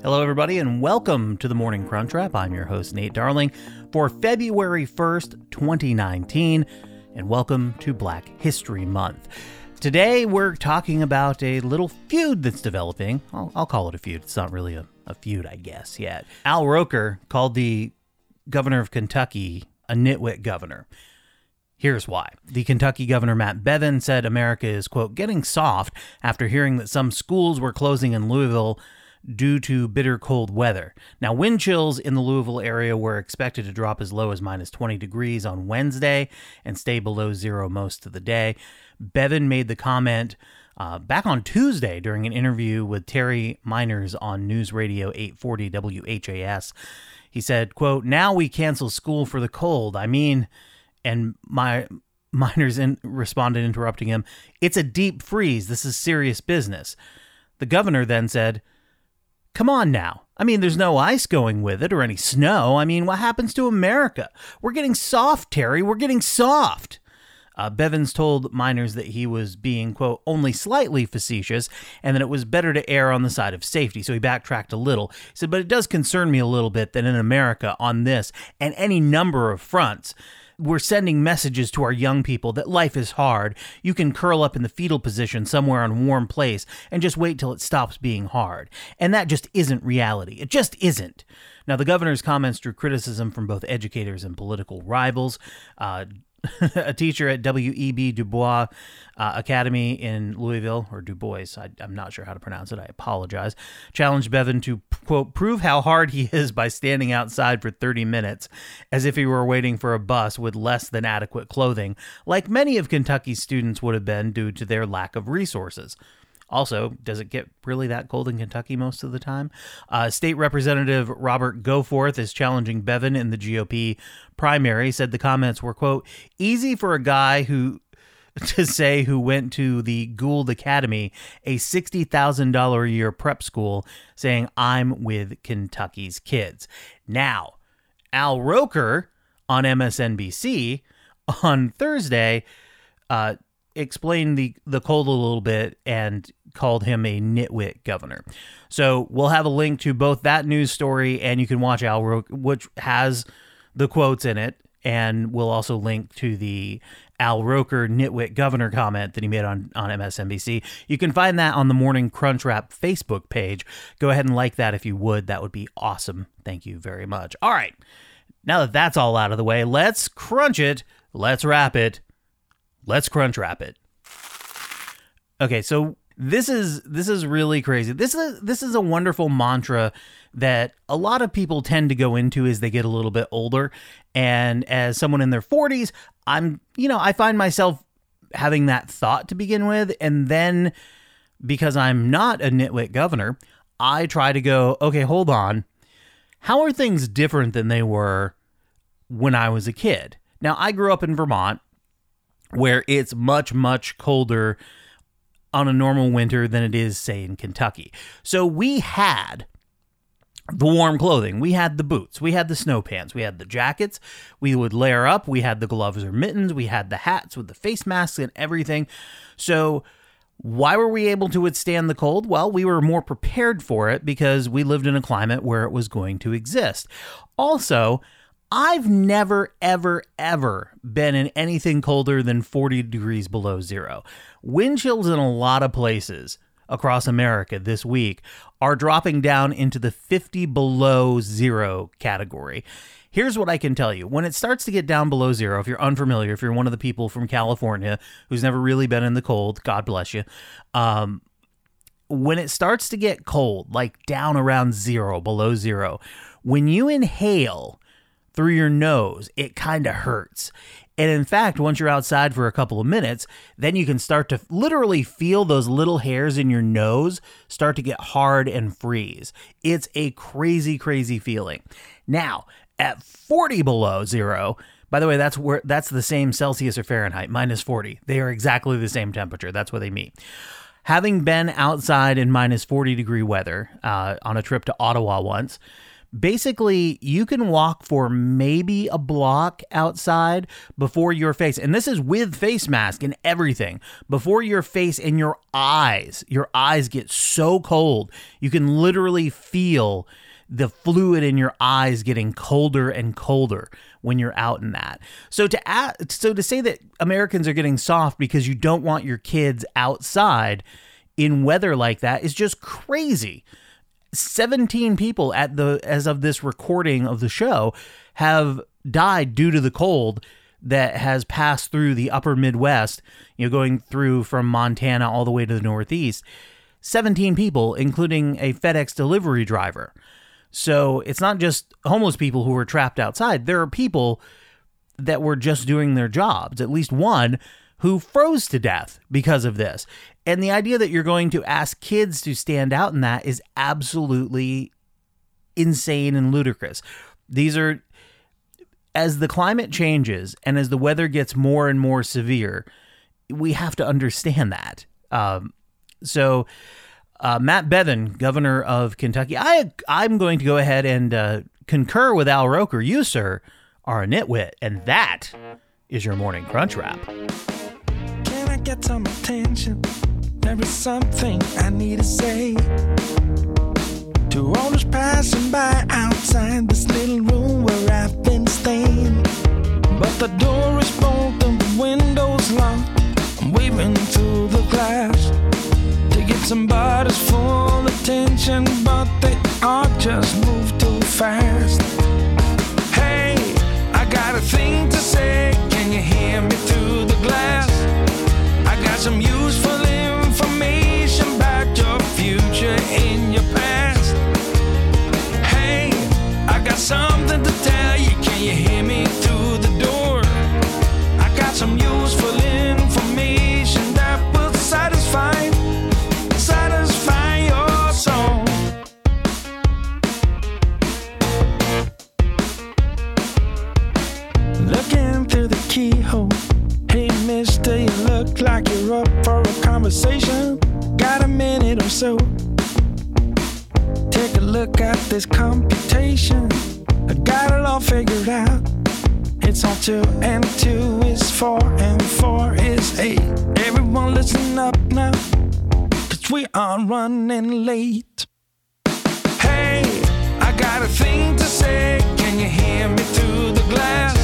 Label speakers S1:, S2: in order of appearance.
S1: Hello, everybody, and welcome to the Morning Crunch Wrap. I'm your host, Nate Darling, for February 1st, 2019, and welcome to Black History Month. Today, we're talking about a little feud that's developing. I'll call it a feud. It's not really a feud, I guess, yet. Al Roker called the governor of Kentucky a nitwit governor. Here's why. The Kentucky governor, Matt Bevin, said America is, quote, getting soft after hearing that some schools were closing in Louisville due to bitter cold weather. Now, wind chills in the Louisville area were expected to drop as low as minus 20 degrees on Wednesday and stay below zero most of the day. Bevin made the comment back on Tuesday during an interview with Terry Miners on News Radio 840 WHAS. He said, quote, now we cancel school for the cold. I mean, and Miners responded, interrupting him, it's a deep freeze. This is serious business. The governor then said, come on now. I mean, there's no ice going with it or any snow. I mean, what happens to America? We're getting soft, Terry. We're getting soft. Bevins told Miners that he was being, quote, only slightly facetious and that it was better to err on the side of safety. So he backtracked a little. He said, but it does concern me a little bit that in America on this and any number of fronts, we're sending messages to our young people that life is hard. You can curl up in the fetal position somewhere in a warm place and just wait till it stops being hard. And that just isn't reality. It just isn't. Now, the governor's comments drew criticism from both educators and political rivals. A teacher at W.E.B. Du Bois Academy in Louisville, or Du Bois, I'm not sure how to pronounce it, I apologize, challenged Bevin to, quote, prove how hard he is by standing outside for 30 minutes as if he were waiting for a bus with less than adequate clothing, like many of Kentucky's students would have been due to their lack of resources. Also, does it get really that cold in Kentucky most of the time? State Representative Robert Goforth is challenging Bevin in the GOP primary, said the comments were, quote, easy for a guy who went to the Gould Academy, a $60,000 a year prep school, saying, I'm with Kentucky's kids. Now, Al Roker on MSNBC on Thursday explained the cold a little bit and called him a nitwit governor. So we'll have a link to both that news story and you can watch Al Roker, which has the quotes in it, and we'll also link to the Al Roker nitwit governor comment that he made on MSNBC. You can find that on the Morning Crunch Wrap Facebook page. Go ahead and like that if you would. That would be awesome. Thank you very much. All right. Now that that's all out of the way, let's crunch it. Let's wrap it. Let's crunch wrap it. Okay, so this is really crazy. This is a wonderful mantra that a lot of people tend to go into as they get a little bit older. And as someone in their 40s, I find myself having that thought to begin with. And then because I'm not a nitwit governor, I try to go, okay, hold on. How are things different than they were when I was a kid? Now, I grew up in Vermont, where it's much, much colder on a normal winter than it is, say, in Kentucky. So we had the warm clothing. We had the boots. We had the snow pants. We had the jackets. We would layer up. We had the gloves or mittens. We had the hats with the face masks and everything. So why were we able to withstand the cold? Well, we were more prepared for it because we lived in a climate where it was going to exist. Also, I've never, ever, ever been in anything colder than 40 degrees below zero. Wind chills in a lot of places across America this week are dropping down into the 50 below zero category. Here's what I can tell you. When it starts to get down below zero, if you're unfamiliar, if you're one of the people from California who's never really been in the cold, God bless you. When it starts to get cold, like down around zero, below zero, when you inhale through your nose, it kind of hurts. And in fact, once you're outside for a couple of minutes, then you can start to literally feel those little hairs in your nose start to get hard and freeze. It's a crazy, crazy feeling. Now, at 40 below zero, by the way, that's the same Celsius or Fahrenheit, minus 40. They are exactly the same temperature. That's where they meet. Having been outside in minus 40 degree weather on a trip to Ottawa once, Basically, you can walk for maybe a block outside before your face, and this is with face mask and everything, before your face and your eyes get so cold, you can literally feel the fluid in your eyes getting colder and colder when you're out in that. So to say that Americans are getting soft because you don't want your kids outside in weather like that is just crazy. 17 people as of this recording of the show have died due to the cold that has passed through the upper Midwest, going through from Montana all the way to the Northeast. 17 people, including a FedEx delivery driver. So it's not just homeless people who were trapped outside. There are people that were just doing their jobs, at least one who froze to death because of this. And the idea that you're going to ask kids to stand out in that is absolutely insane and ludicrous. As the climate changes and as the weather gets more and more severe, we have to understand that. Matt Bevin, governor of Kentucky, I'm going to go ahead and concur with Al Roker. You, sir, are a nitwit, and that is your Morning Crunch Wrap.
S2: Can I get some attention? There is something I need to say to all those passing by outside this little room where I've been staying. But the door is bolted and the window's locked. I'm waving through the glass to get somebody's full attention, but they all just move too fast. Hey, I got a thing to say. Can you hear me through the glass? I got some useful information about your future and your past. Hey, I got something to tell you. Can you hear me through the door? I got some useful information that will satisfy your soul. Looking through the keyhole. Hey mister, you look like you're up for a conversation. Got a minute or so? Take a look at this computation. I got it all figured out. It's all 2 and 2 is 4 and 4 is 8. Everyone listen up now, 'cause we are running late. Hey, I got a thing to say. Can you hear me through the glass?